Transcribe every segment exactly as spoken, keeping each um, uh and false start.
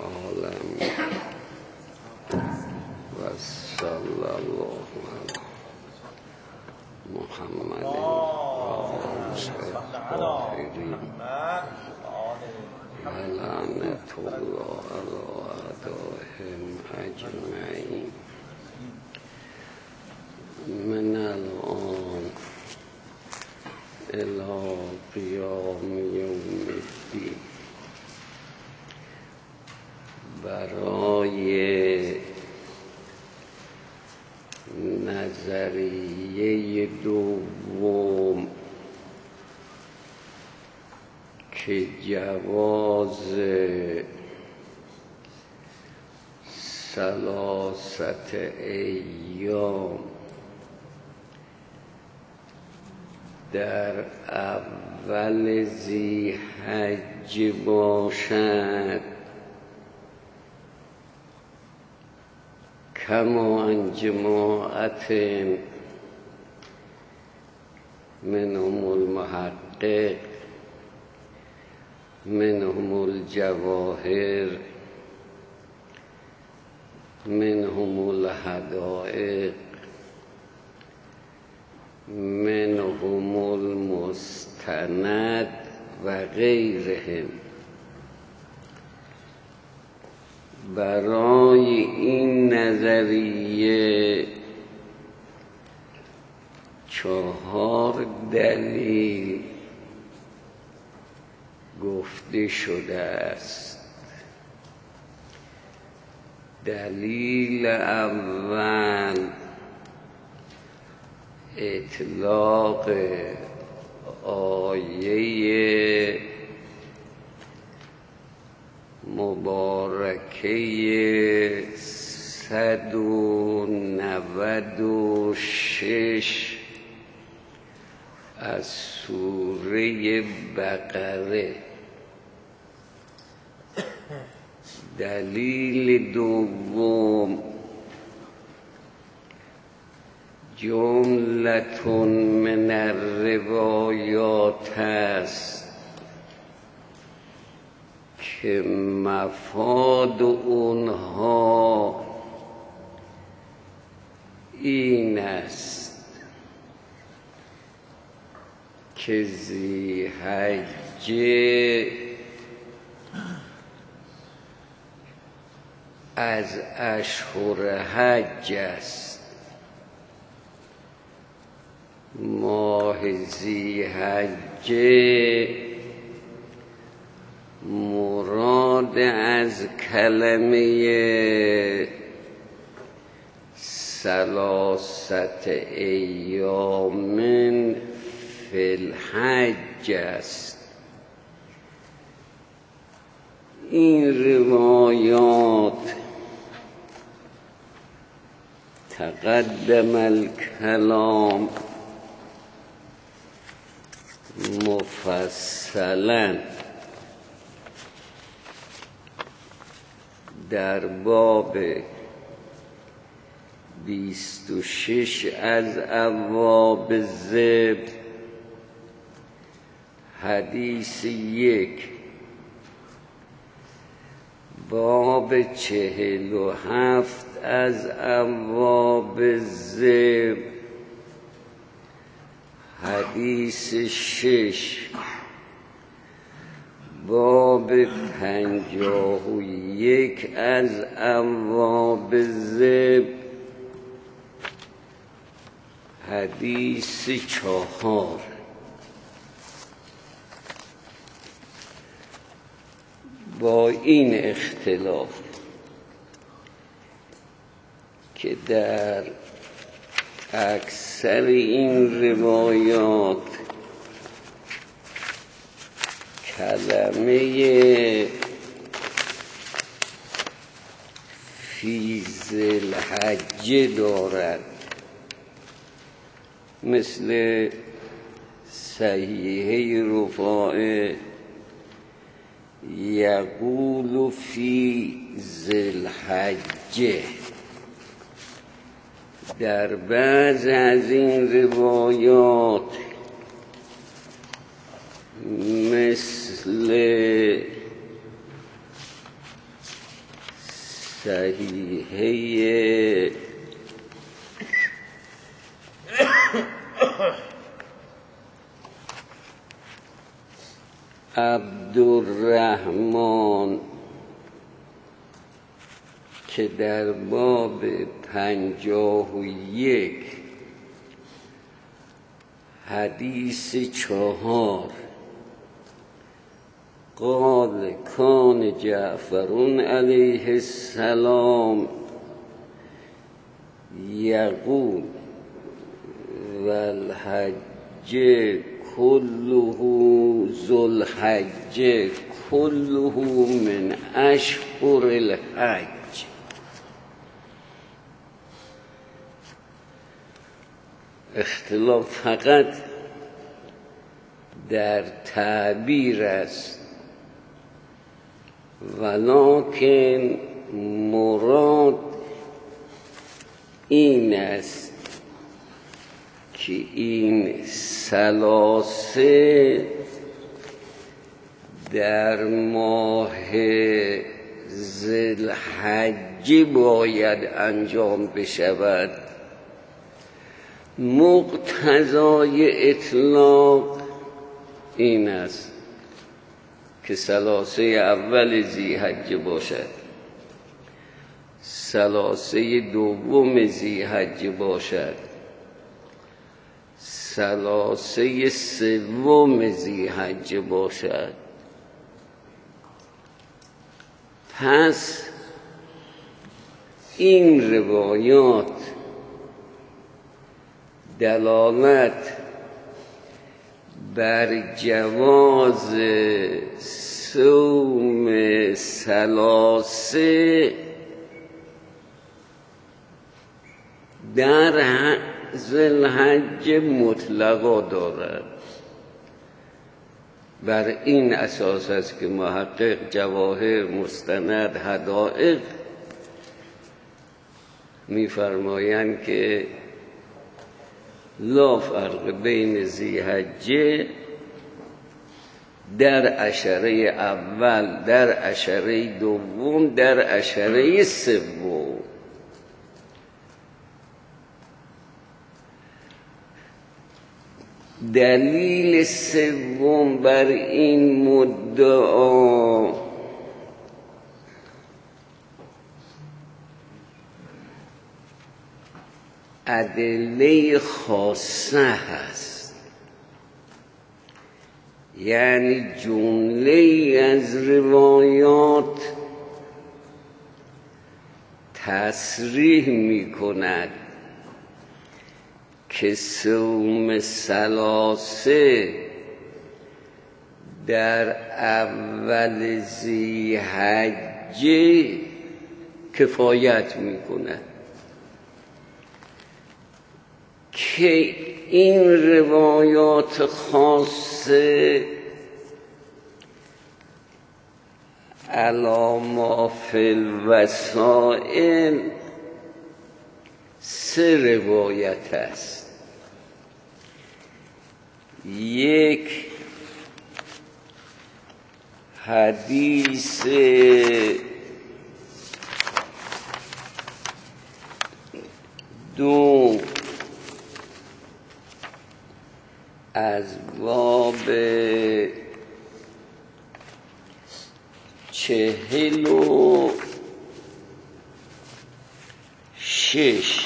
عالم و صلی الله علی محمد الطاهرین و لعنة الله علی اعدائهم اجمعین. من الان الی قیام یوم الدین برای نظریه دوم که جواز ثلاثت ایام در اول ذی حج باشد، کما ان جماعت منهم المحقق منهم الجواهر منهم الحدائق منهم المستند و غیرهم. برای این نظریه چهار دلیل گفته شده است. دلیل اول اطلاق آیه مبارکه صد و نود و شش از سوره بقره. دلیل دوم جملة من الروایات است که مفاد اونها این است که ذی حجه از اشهر حج است. ماه ذی حجه مراد از کلمه ثلاثت ایام فی الحج است. این روایات تقدم الکلام مفصلا در باب بیست و شش از ابواب ذبح، حدیث یک، باب چهل و هفت از ابواب ذبح، حدیث شش، باب پنجاه و یک از ابواب ذبح، حدیث چهار. با این اختلاف که در اکثر این روایات کلمه فی ذی الحجه دارد، مثل صحیحه رفاعه یقول فی ذی الحجه. در بعض از این روایات مثل صحیحه عبدالرحمن که در باب پنجاه و یک حدیث چهار قال کان جعفر علیه السلام یقول والحج كله ذو الحج كله من اشهر الحج. اختلاف فقط در تعبیر است، ولکن مراد این است که این ثلاثه در ماه ذوالحجه باید انجام بشود. مقتضای اطلاق این است که ثلاثه اول ذی‌حجه باشد، ثلاثه دوم ذی‌حجه باشد، ثلاثه سوم ذی‌حجه باشد. پس این روایات دلالت بر جواز صوم ثلاثه در ذوالحجه مطلقا دارد. بر این اساس است که محقق جواهر مستند حدائق می‌فرمایند که لا فرق بین ذی‌حجه در عشره اول، در عشره دوم، در عشره سوم. دلیل سوم بر این مدعا ادله خاصه هست، یعنی جمله از روایات تصریح می کند که صوم ثلاثه در اول ذی‌حجه کفایت می کند، که این روایات خاصه علی ما فی الوسائل سه روایت است. یک حدیث دو از باب چهل و شش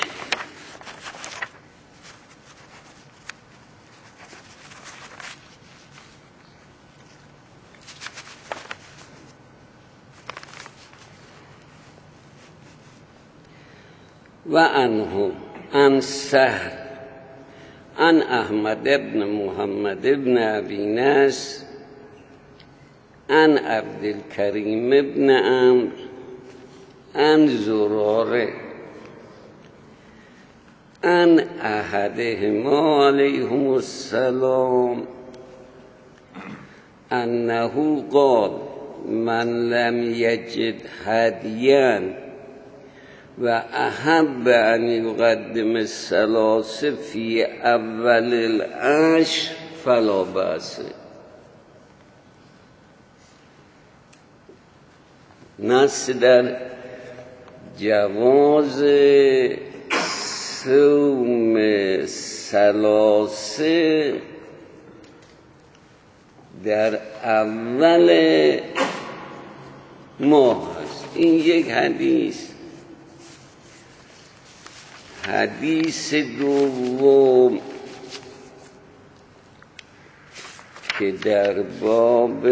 و عنه عن سهل عن احمد ابن محمد ابن ابی نصر عن عبدالکریم ابن عمرو عن زراره عن احدهما علیهم السلام انه قال من لم یجد هدیا و احب ان یقدم الثلاثه فی اول العشر فلا باس. نص در جواز صوم ثلاثه در اول ماه است. این یک حدیث. حدیث دوم که در باب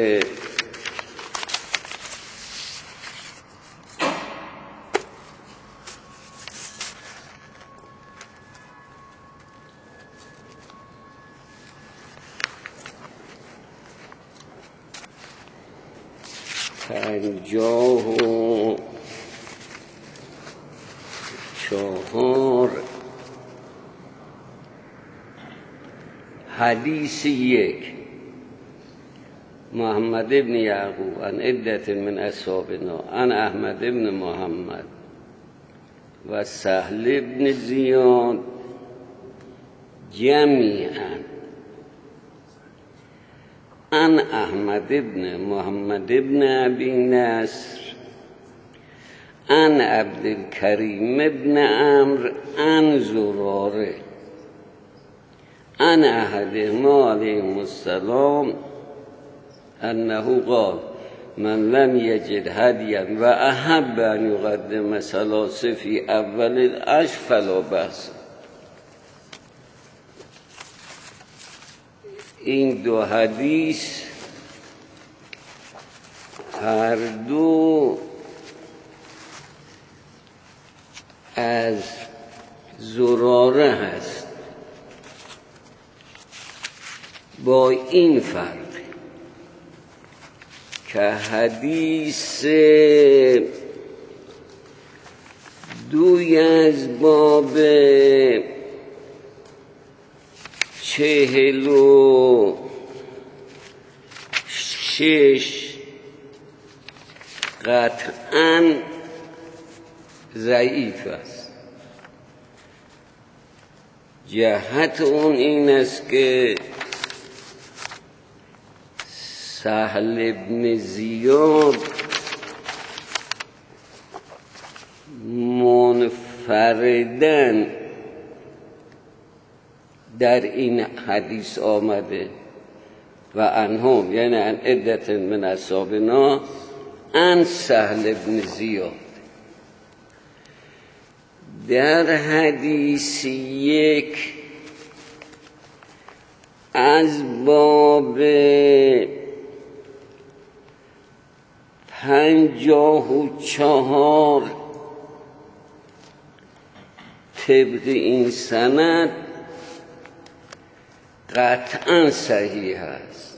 پنجاه و چهار حدیث یک محمد ابن یعقوب عن عدة من اصحابنا عن احمد ابن محمد و سهل ابن زیاد جمیعا عن احمد ابن محمد ابن ابی نصر عن عبد الكریم ابن عمرو عن زراره عن احدهما علیهم السلام انه قال من لم یجد هدیا و احب ان یقدم ثلاثه فی اول العشر فلا بأس. این دو حدیث هر دو از زراره هست، با این فرق که حدیث دوی از باب چهل و شش قطعاً ضعیف است. جهت اون این است که سهل ابن زیاد منفردن در این حدیث آمده و انهم یعنی ان عدت من اصحابنا ان سهل ابن زیاد. در حدیث یک از باب پنجاه و چهار طبق این سند قطعا صحیح است،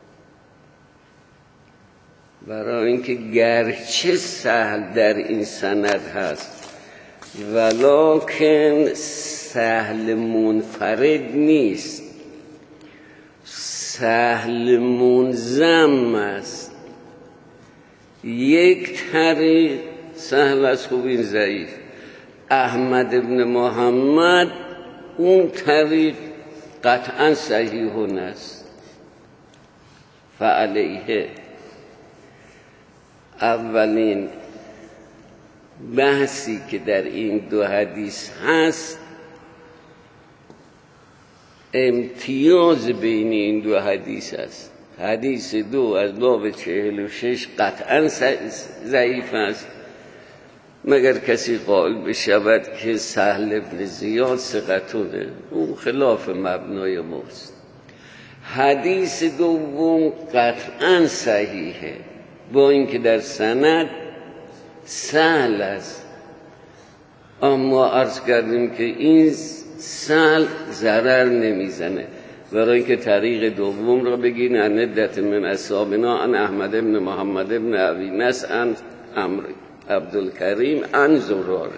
برای اینکه گرچه سهل در این سند هست ولکن سهل منفرد نیست، سهل منضم است. یک طریق سهل از خوب این ضعیف، احمد ابن محمد اون طریق قطعا صحیح است. فعلیه اولین بحثی که در این دو حدیث هست امتیاز بین این دو حدیث است. حدیث دو از باب چهل و شش قطعا ضعیف است مگر کسی قائل بشود که سهل ابن زیاد ثقتونه، اون خلاف مبنای ماست. حدیث دوم قطعا صحیحه با اینکه در سند سهل است، اما عرض کردیم که این سهل ضرر نمیزنه، برای اینکه طریق دوم را بگین ان عدة من اصحابنا ان احمد بن محمد بن ابی نصر ان عمرو عبدالکریم ان زراره.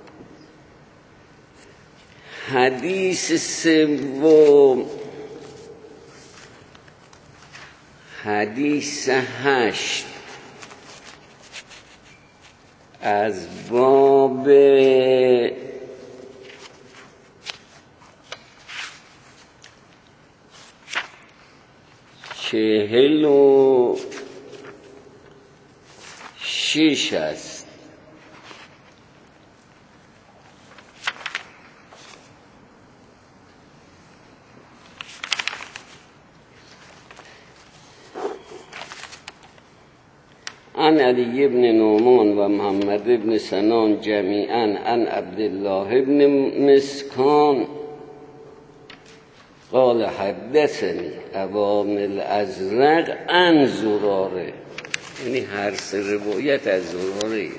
حدیث سوم حدیث هشت از باب چهل و شش است عن علی بن نعمان و محمد بن سنان جمیعا عن عبدالله بن مسکان قال حدثني ابا بن الازرق عن زراره، یعنی هر سه روایت از زراره.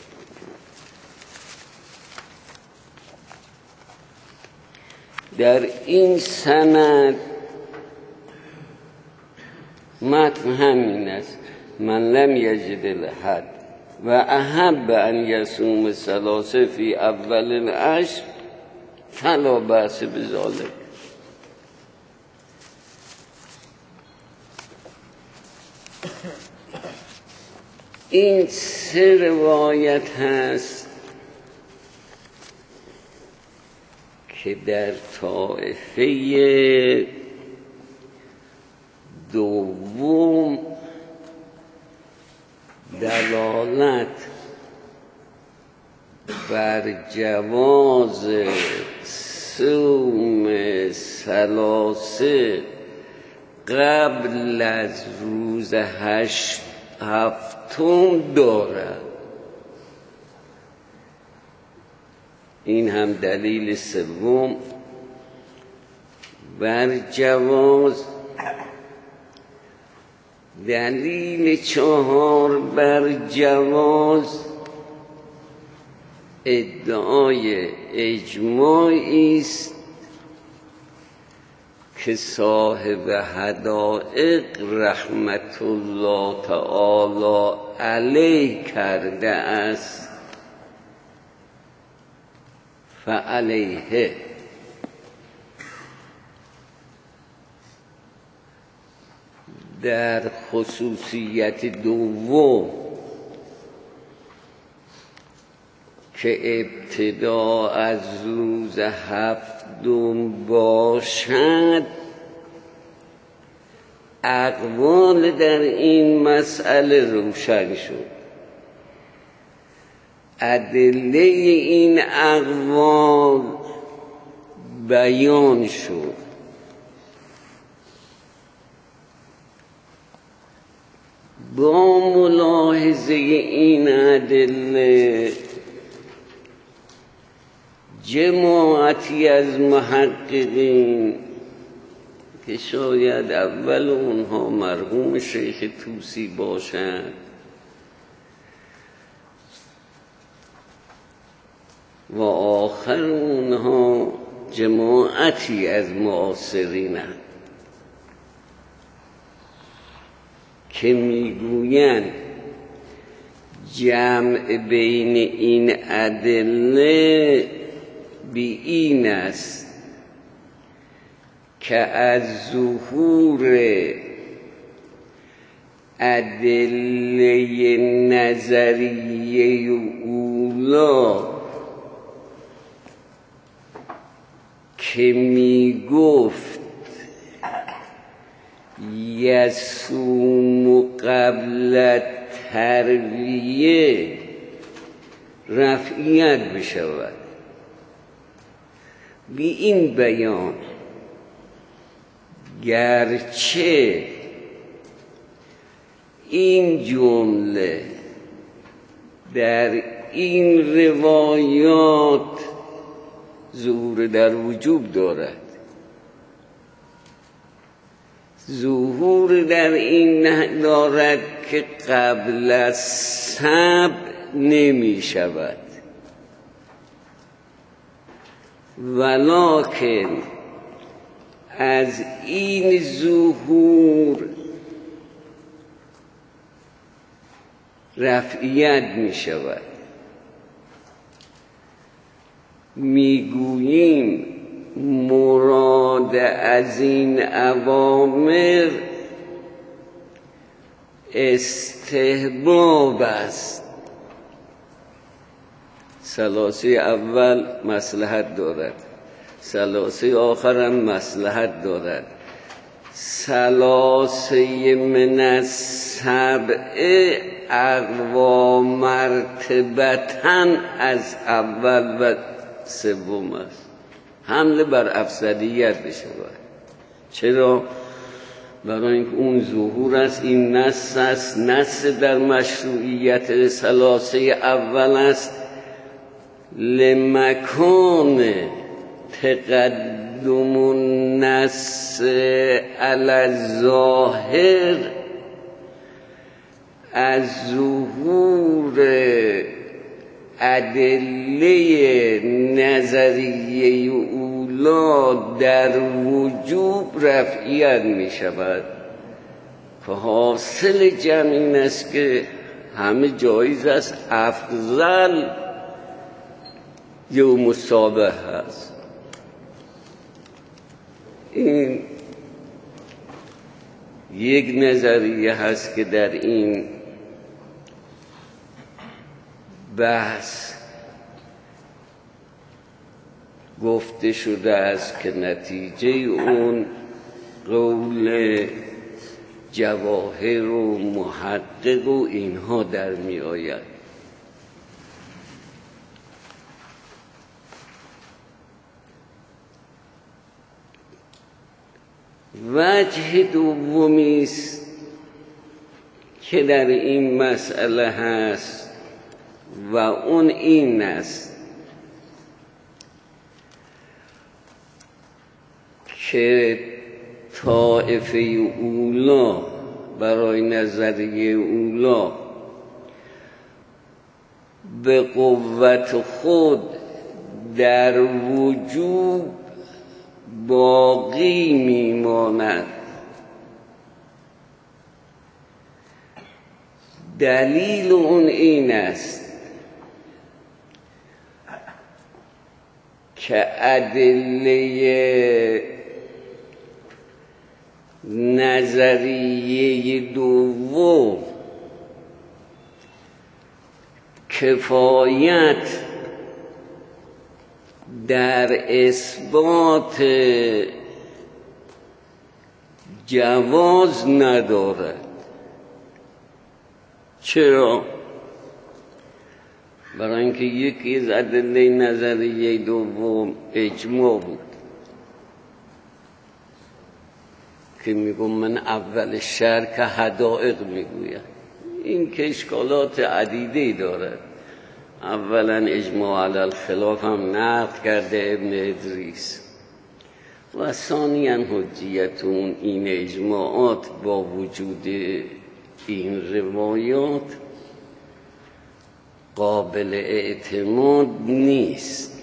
در این سند متن همین است: من لم یجد الحد و احب ان یصوم ثلاثه فی اول العشر فلا بأس بذلک. این سه روایت هست که در طایفه دوم دلالت بر جواز صوم ثلاثه قبل از روز هشت هفتم دارد. این هم دلیل سوم بر جواز. دلیل چهار بر جواز ادعای اجماعی است که صاحب حدائق رحمت الله تعالی علیه کرده است فعلیه. در خصوصیت دوم که ابتدا از روز هفتم باشد، اقوال در این مسئله روشن شد. ادله این اقوال بیان شد. با ملاحظه این ادله جماعتی از محققین که شاید اول اونها مرحوم شیخ طوسی باشند و آخر اونها جماعتی از معاصرینند که میگویند جمع بین این ادله بی این است که از ظهور ادله نظریه اولا که می گفت یصوم قبل ترویه رفعیت بشود. بی این بیان گرچه این جمله در این روایات ظهور در وجوب دارد، ظهور در این دارد که قبل از سبع نمی شود، ولکن از این ظهور رفعیت می شود. می گوییم مراد از این اوامر استحباب است. ثلاثه اول مصلحت دارد، ثلاثه آخر هم مصلحت دارد. ثلاثه من السبع اقوا مرتبتاً از اول و سوم است. حمله بر افضلیت بشود. چرا؟ برای اینکه اون ظهور است. این نص است، نص در مشروعیت ثلاثه اول است. لمکان تقدم النص علی الظاهر، از ظهور ادله نظریه اولا در وجوب رفعیت می شود که حاصل جمع این است که همه جایز است، افضل یا مصابه هست. این یک نظریه هست که در این بحث گفته شده است که نتیجه اون قول جواهر و محقق و اینها در می آید. وجه دومی است که در این مسئله هست و اون این است که طائفه اولا برای نظریه اولا به قوت خود در وجوب باقی میماند. دلیل اون این است که ادله نظریه دوم کفایت در اثبات جواز ندارد. چرا؟ برای اینکه یکی از ادله نظریه دوم اجماع بود که میگم من اول شرح که حدائق میگوید. این که اشکالات عدیده‌ای دارد. اولا اجماع علی الخلاف هم نقد کرده ابن ادریس و ثانیاً حجیتون این اجماعات با وجود این روایات قابل اعتماد نیست.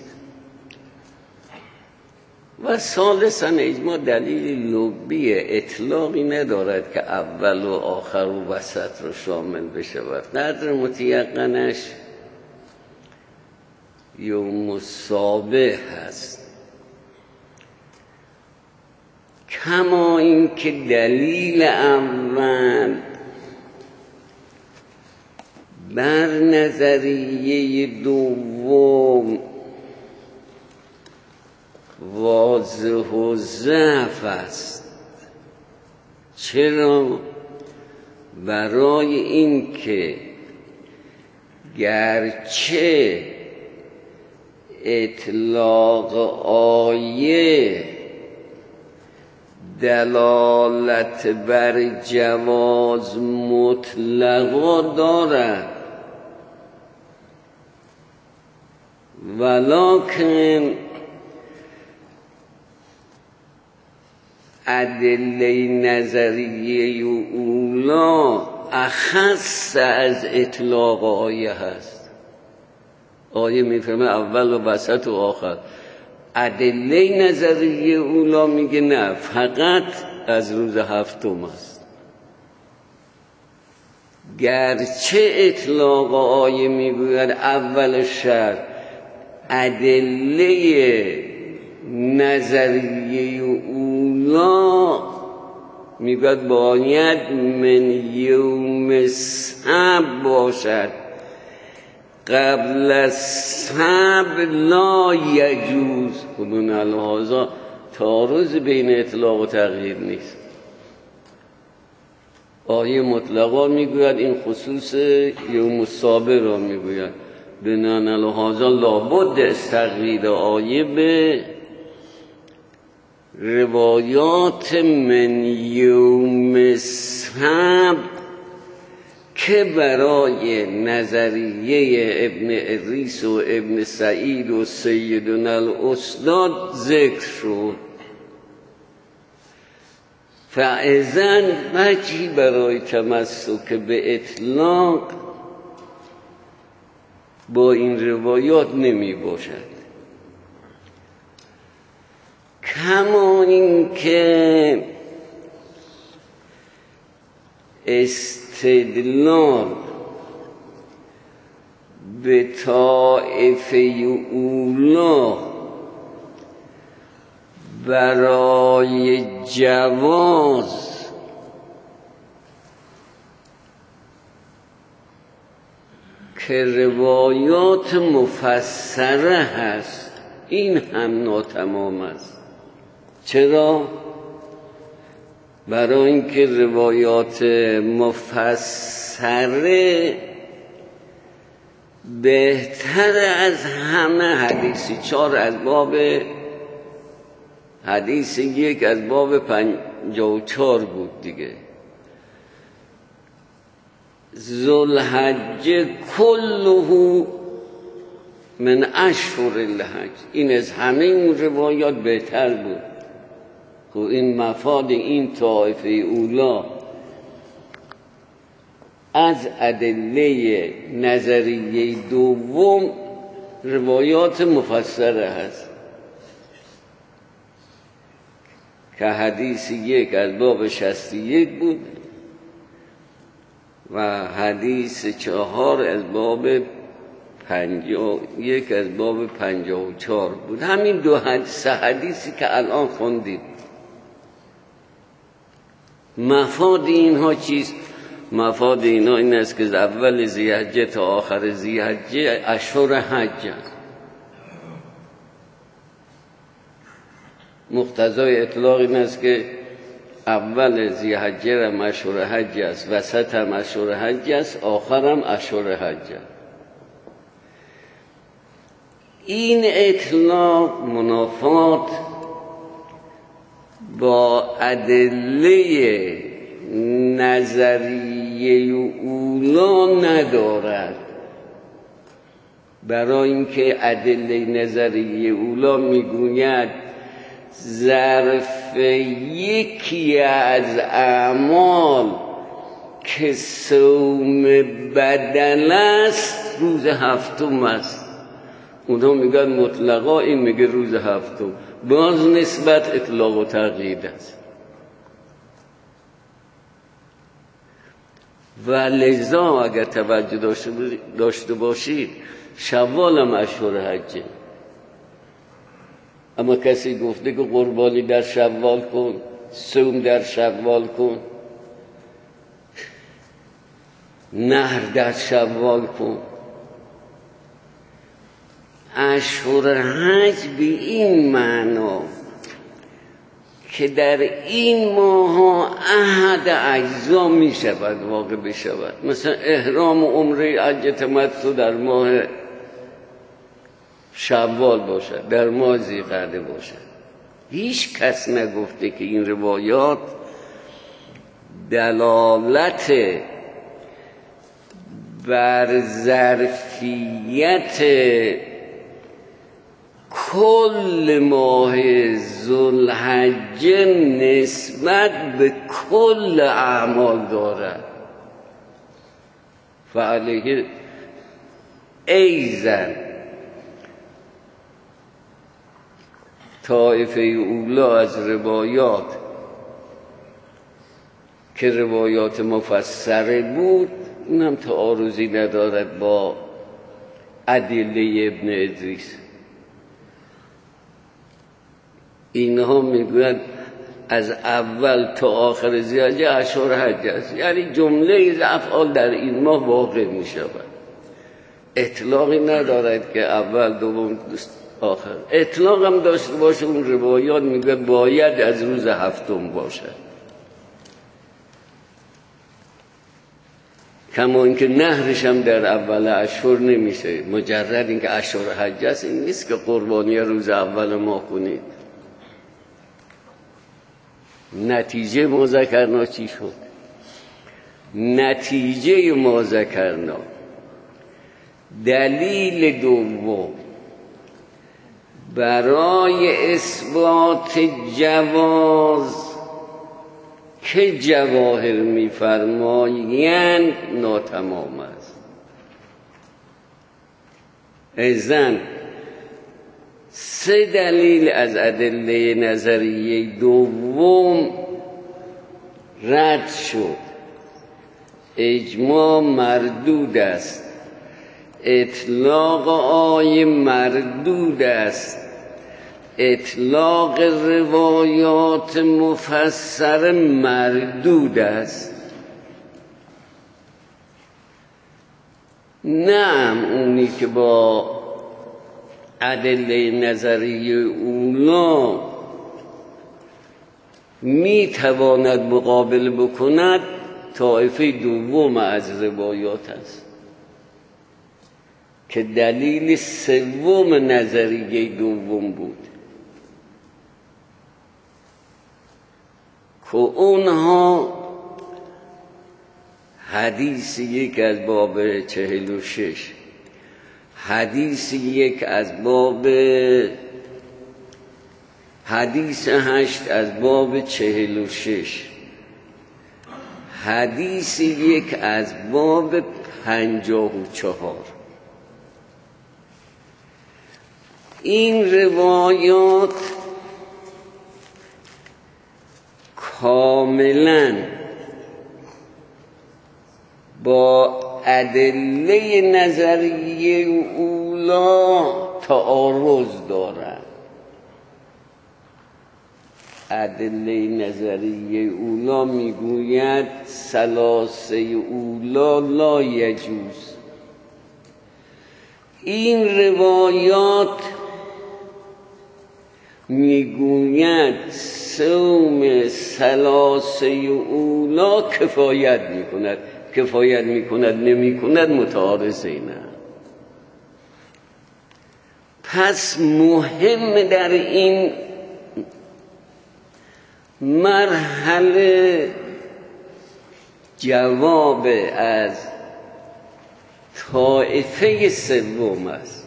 و ثالثاً اجماع دلیل لبی اطلاقی ندارد که اول و آخر و وسط رو شامل بشود. قدر متیقنش یوم السابع هست. کما این که دلیل اول بر نظریه دوم واضح و ضعف است. چرا؟ برای این که گرچه اطلاق آیه دلالت بر جواز مطلقا دارد، ولکن ادله نظریه اولا اخص از اطلاق آیه هست. آیه میفرمه اول و وسط و آخر. ادله نظریه اولا میگه نه، فقط از روز هفتم است. گرچه اطلاق آیه میگوید اول شهر، ادله نظریه اولا میگوید باید من یوم سبت باشد، قبل از سبت لا یجوز. خودون الهازا تعارض بین اطلاق و تغییر نیست. آیه مطلقا میگوید این خصوص یوم السابع را میگوید، بنان الهازا لابد از تغییر آیه به روایات من یوم سبت که برای نظریه ابن ادریس و ابن سعید و سیدنا الاستاد ذکر شد، فاذن وجهی برای تمسک به اطلاق با این روایات نمی باشد. کما این که استدلال به طائفه اولا برای جواز که روایات مفسره هست این هم ناتمام است. چرا؟ برای اینکه روایات مفسره بهتر از همه حدیثی چار از باب حدیث یک از باب پنجاه و چار بود دیگه. ذوالحجه کله من اشهر الحج، این از همه اون روایات بهتر بود. خب این مفاد این طائفه اولا از ادله نظریه دوم روایات مفسره هست که حدیث یک از باب شصت و یک بود و حدیث چهار از باب پنجاه یک از باب پنجاه و چار بود. همین دو حدیث حدیثی که الان خوندیم مفاد اینها چیست؟ مفاد اینها این است که از اول ذی‌حجه تا آخر ذی‌حجه اشهر حج است. مقتضای اطلاق این است که اول ذی‌حجه هم اشهر حج است، وسط هم اشهر حج است، آخر هم اشهر حج است. این اطلاق منافات با ادله نظریه اولا ندارد، برای اینکه ادله نظریه اولا میگوید ظرف یکی از اعمال که صوم بدن است روز هفتم است. اونها میگن مطلقا، این میگه روز هفتم. باز نسبت اطلاق و تقیید است و لذا اگر توجه داشته باشید شوال هم اشهر حجه، اما کسی گفته که قربانی در شوال کن، صوم در شوال کن، نهر در شوال کن. اشهر حج به این معنا که در این ماه احد اجزا می شود واقع بشود. مثلا احرام و عمره حج تمتع در ماه شوال باشد، در ماه ذی‌قعده باشد. هیچ کس نگفته که این روایات دلالت بر ظرفیت کل ماه ذوالحجه نسبت به کل اعمال دارد. فعلیه ایزن طائفه اولا از روایات که روایات مفسره بود اونم تعارضی ندارد با ادله ابن ادریس. اینها میگویند از اول تا آخر ذی‌حجه اشهر حج است، یعنی جمله افعال در این ماه واقع می شود. اطلاقی ندارد که اول دوم آخر. اطلاق هم داشته باشه اون روایات میگه باید از روز هفتم باشد، کما اینکه نهرش هم در اول اشهر نمیشه. مجرد اینکه اشهر حج است این نیست که قربانی روز اول ما کنید. نتیجه ما ذکرنا چی شد؟ نتیجه ما ذکرنا دلیل دوم برای اثبات جواز که جواهر می‌فرمایند ناتمام است. اذن سه دلیل از ادله نظریه دوم رد شد. اجماع مردود است، اطلاق آیه مردود است، اطلاق روایات مفسر مردود است. نعم اونی که با ادله نظریه اولا میتواند مقابل بکند طایفه دوم از روایات است که دلیل سوم نظریه دوم بود که اونها حدیث یک از باب چهل و شش، حدیث یک از باب حدیث هشت از باب چهل و شش، حدیث یک از باب پنجاه و چهار. این روایات کاملا با ادله نظریه اولا تعارض دارند. ادله نظریه اولا میگوید ثلاثه اولا لا یجوز. این روایات میگوید صوم ثلاثه اولا کفایت میکند. کفایت میکند نمیکند متعارض اینه. پس مهم در این مرحله جواب از طایفه سوم است.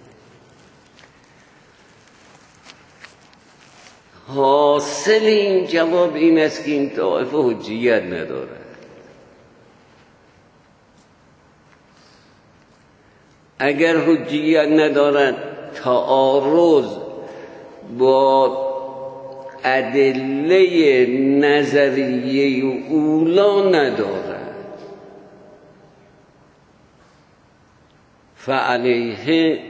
حاصل این جواب این است که این طایفه حجیت ندارد. اگر حجیت ندارد تعارض با ادله نظریه اولا ندارد، فعلیه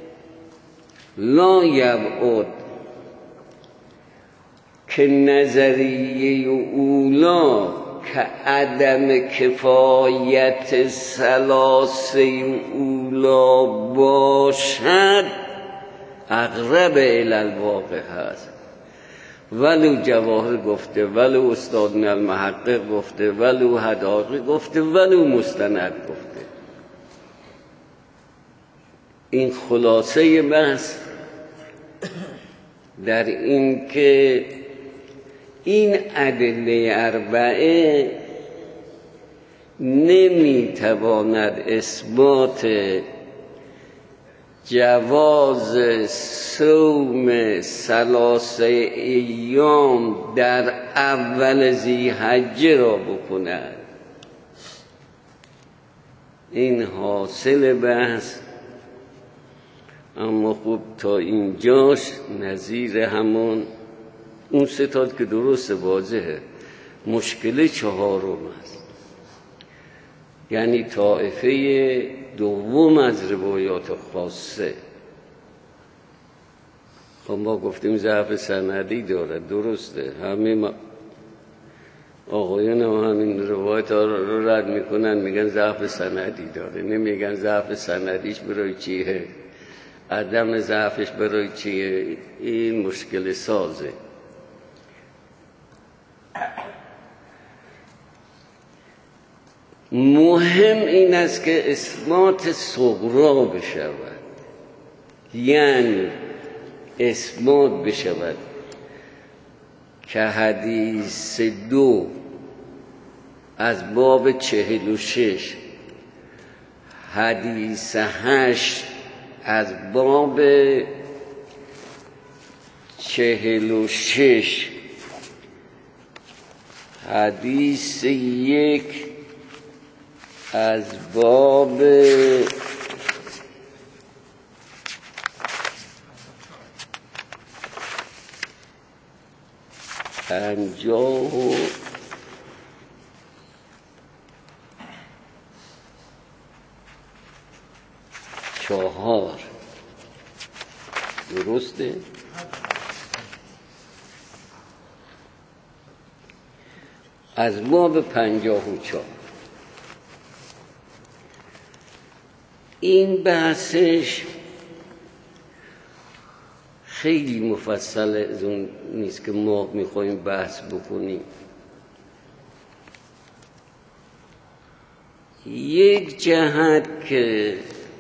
لا یبعد که نظریه اولا که عدم کفایت ثلاثه اولا باشد اقرب الی الواقع هست. ولو جواهر گفته، ولو استاد المحقق گفته، ولو حداقی گفته، ولو مستند گفته. این خلاصه بحث در این که این ادله اربعه نمیتواند اثبات جواز صوم ثلاثه ایام در اول ذی‌حجه را بکند. این حاصل بحث. اما خوب تا اینجاش نظیر همون اون ستاد که درست واضحه. مشکل چهارم است، یعنی طائفه دوم از روایات خاصه. خب ما گفتیم ضعف سندی داره، درسته، همه ما آقایان هم همین روایت ها رو رد میکنن، میگن ضعف سندی داره، نمیگن ضعف سندیش برای چیه، عدم ضعفش برای چیه. این مشکل سازه. مهم این است که اثبات صغرا بشود، یعنی اثبات بشود که حدیث دو از باب چهل و شش، حدیث هشت از باب چهل و شش، حدیث یک از باب پنجاه و چهار، درسته؟ از باب پنجاه و چهار. این بحثش خیلی مفصل از اون نیست که ما میخواییم بحث بکنیم. یک جهت که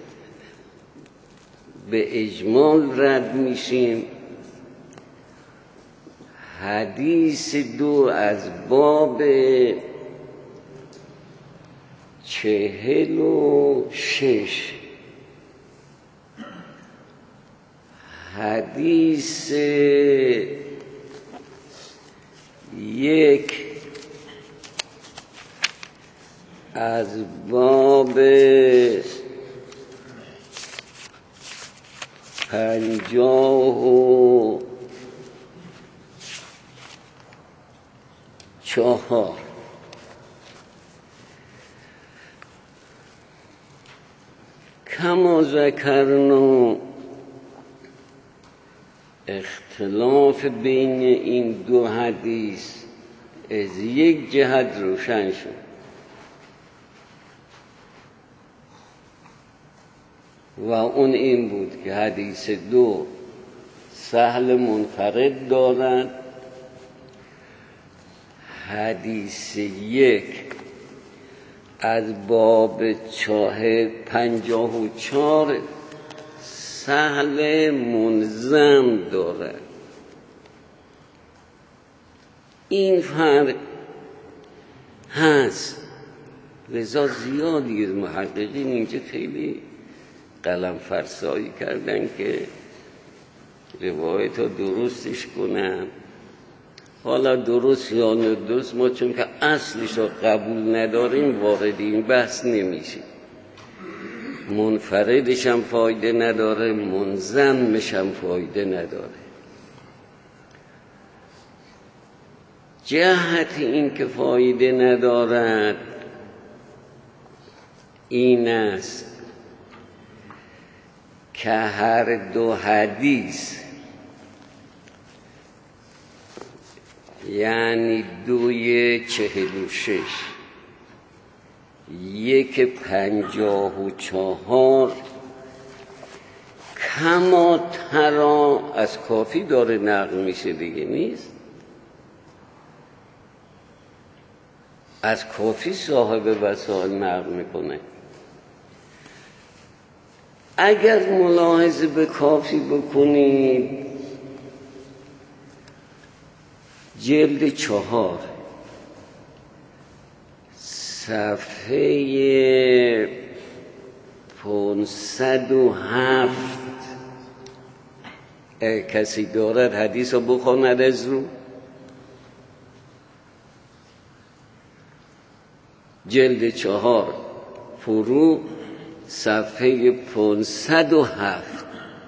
به اجمال رد میشیم، حدیث دو از باب چهل و شش، حدیث یک از باب پنجاه و چهار. کما ذکرنا، اختلاف بین این دو حدیث از یک جهت روشن شد و اون این بود که حدیث دو سهل منفرد دارد، حدیث یک از باب چاه پنجاه و چهار سهل منظم دارد. این فرق هست، لذا زیادی از محققین اینجا خیلی قلم فرسایی کردن که روایت ها درستش کنن. حالا درست یا ندرست، ما چون که اصلش رو قبول نداریم وارد این بحث نمیشیم. منفردش هم فایده نداره، منظمش هم فایده نداره. جهت این که فایده ندارد این است که هر دو حدیث، یعنی دوی چهل و شش یک پنجاه و چهار، کما ترا از کافی داره نقل میشه دیگه، نیست از کافی صاحب وسائل نقل میکنه. اگر ملاحظه به کافی بکنید، جلد چهار صفحه پانصد و هفت، کسی دارد حدیث رو بخواند از رو جلد چهار فرو صفحه پانصد و هفت.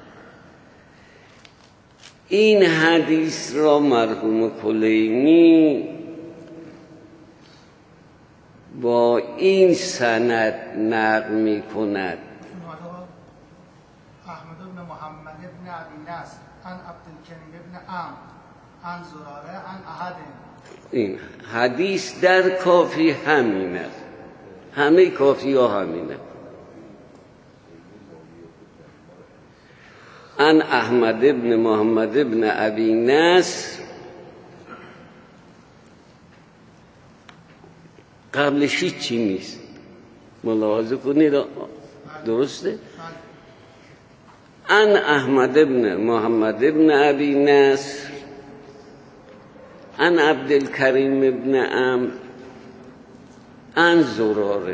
این حدیث را مرحوم کلینی با این سند نقل می کند: احمد بن محمد بن ابی نصر عن عبدالکریم بن عمرو عن زراره عن احد. این حدیث در کافی همین است، همه کافی ها همین است. عن احمد بن محمد بن ابی نصر، قبلش هیچی نیست، ملاحظه کنید، درسته؟ عن احمد بن محمد بن ابی نصر ان عبدالکریم ابن عمرو ان زراره.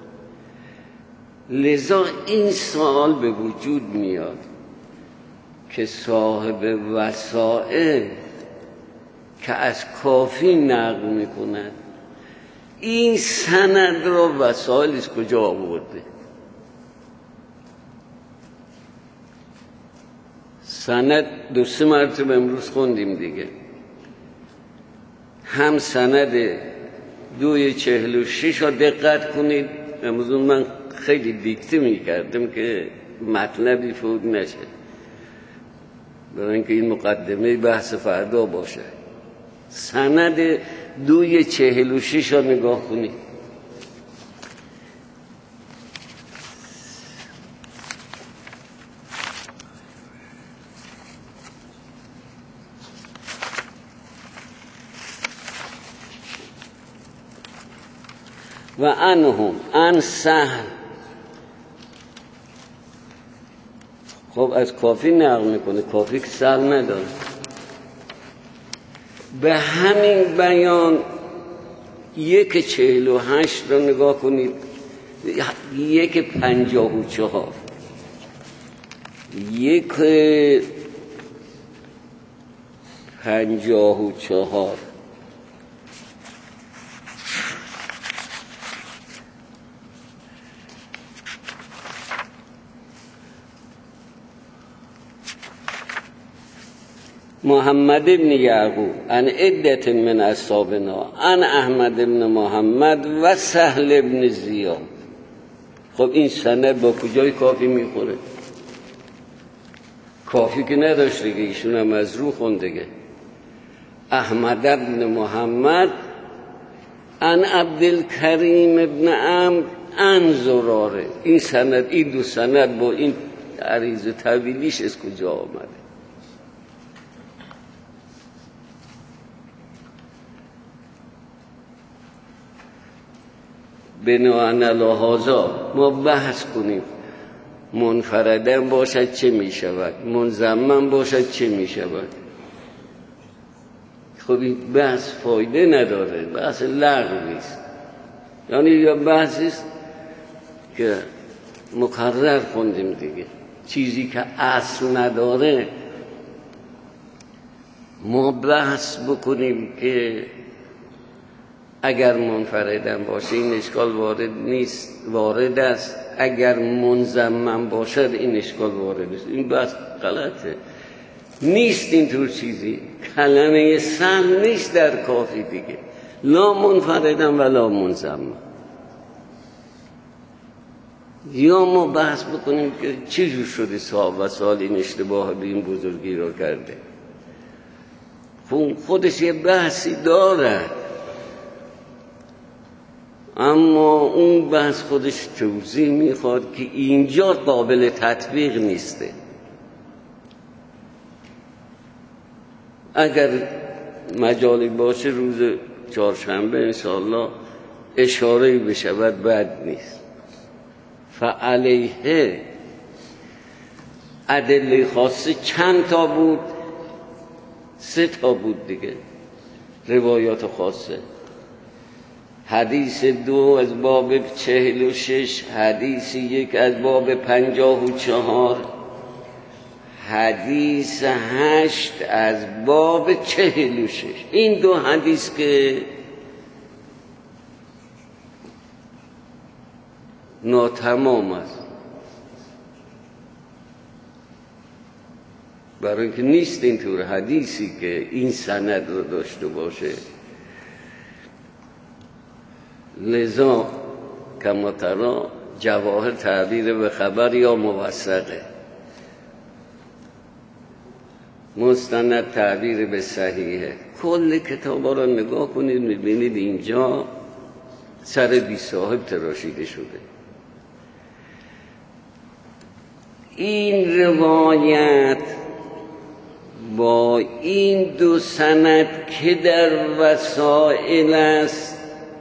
لذا این سوال به وجود میاد که صاحب وسائل که از کافی نقل میکند این سند را وسائل از کجا آورده؟ سند دو سه مرتبه امروز خوندیم دیگه، هم سند دوی چهل و شش را دقت کنید. امروز من خیلی دیکته میکردم که مطلبی فوت نشه، برای اینکه این مقدمه بحث فردا باشه. سند دوی چهل و شش را نگاه کنید. و انهم ان سهل. خب از کافی نقل میکنه، کافی که سهل نداره. به همین بیان یک چهل و هشت رو نگاه کنید، یک پنجاه و چهار، یک پنجاه و چهار، محمد ابن یعقوب ان عدت من اصحابنا ان احمد ابن محمد و سهل ابن زیاد. خب این سند با کجای کافی میخوره؟ کافی که نداشت دیگه، ایشون هم از رو خوندگه. احمد ابن محمد ان عبدالکریم ابن عمرو ان زراره. این سند، این دو سند با این عریض طویلیش از کجا آمده؟ بناء علی هذا ما بحث کنیم منفردن باشد چه می شود، منضمن باشد چه می شود. خب این بحث فایده نداره، بحث لغوی است. یعنی یا بحثی است که مکرر خوندیم دیگه، چیزی که اصل نداره ما بحث بکنیم که اگر منفردن باشه این اشکال وارد نیست، وارد است، اگر منضمن باشد این اشکال وارد نیست. این بحث غلطه، نیست اینطور چیزی. کلمه سهل نیست در کافی دیگه، لا منفردن ولا منضمن. یا ما بحث بکنیم که چجور شده صاحب وسائل این اشتباه به این بزرگی را کرده. خودش یه بحثی دارد، اما اون بحث خودش توضیح میخواد که اینجا قابل تطبیق نیسته. اگر مجالی باشه روز چهارشنبه انشاءالله اشاره بشود بد نیست. فعلیه ادله خاصه چند تا بود؟ سه تا بود دیگه، روایات خاصه. حدیث دو از باب چهل و شش، حدیث یک از باب پنجاه و چهار، حدیث هشت از باب چهل و شش. این دو حدیث که ناتمام است، برای اینکه نیست اینطور حدیثی که این سند رو داشته باشه. لذا کما ترا جواهر تعبیر به خبر یا موثقه، مستند تعبیر به صحیحه. کل کتابا رو نگاه کنید میبینید اینجا سر بی صاحب تراشیده شده. این روایت با این دو سند که در وسائل است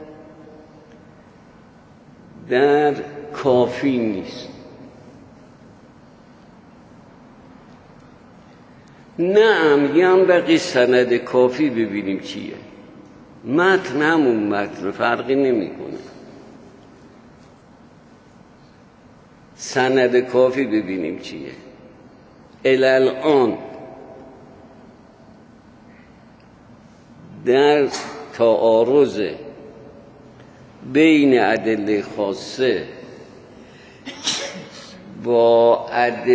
در کافی نیست. نعم ینبغی سند کافی ببینیم چیه. متن همون متن، فرقی نمیکنه. سند کافی ببینیم چیه. الان در تعارض بین ادله خاصه با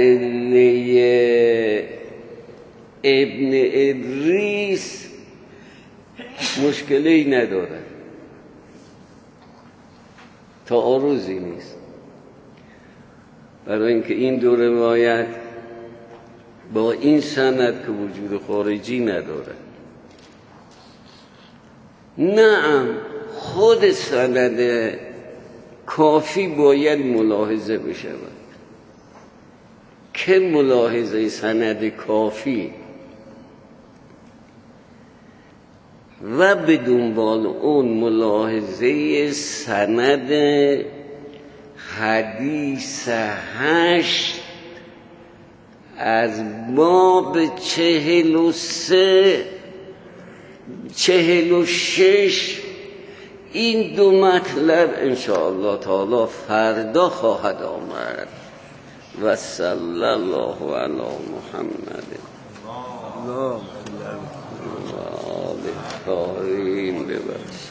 ادله ابن ادریس مشکلی نداره، تعارضی نیست، برای اینکه این دو روایت با این سند که وجود خارجی نداره. نعم خود سند کافی باید ملاحظه بشود. که ملاحظه سند کافی و به دنبال اون ملاحظه سند حدیث هشت از باب چهل و سه چهل و شش. این دو مطلب انشاءالله تعالی فردا خواهد آمد. و صلی الله علی محمد و آل طاهرین.